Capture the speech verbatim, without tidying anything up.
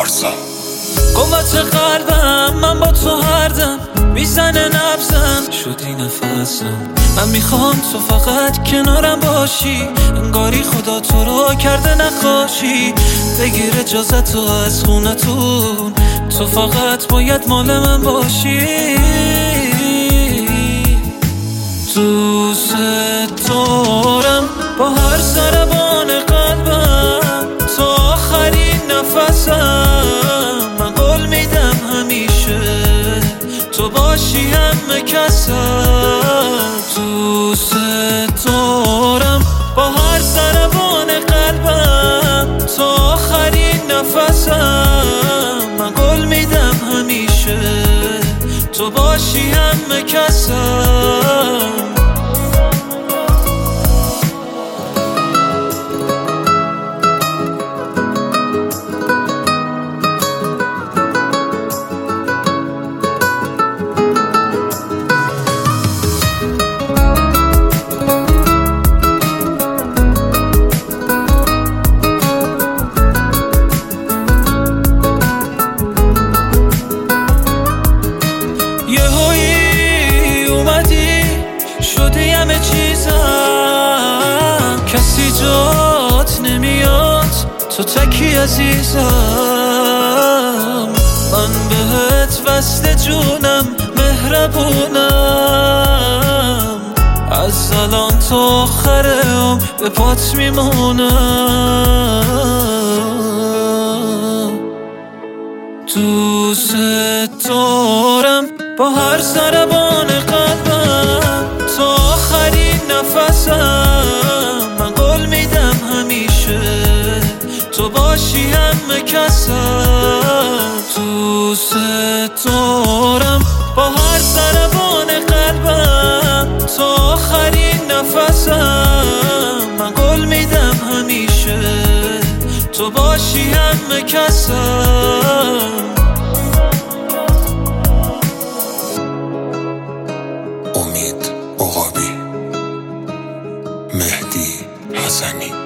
پارسا. قوت قلبم من با تو هر دم میزنه نبزم شدی نفسم. من میخوام تو فقط کنارم باشی، انگاری خدا تو رو کرده نقاشی. بگیر اجازتو از خونتون، تو فقط باید مال من باشی. دوست دارم با هر ضربان قلبم تا آخرین نفسم. من قول میدم همیشه تو باشی همه کسم. دوست دارم با هر ضربان قلبم تا آخرین نفسم. من قول میدم همیشه تو باشی همه کسم. شدی همه چیزم، کسی جات نمیاد، تو تکی عزیزم. من بهت وصل جونم، مهربونم، از الان تا آخر عمر به پات میمونم. دوست دارم با هر ضربان قلبم تا آخرین نفسم. من قول میدم همیشه تو باشی همه کسم. دوست دارم با هر ضربان قلبم تا آخرین نفسم. من قول میدم همیشه تو باشی همه کسم. امید عقابی، مهدی حسنی.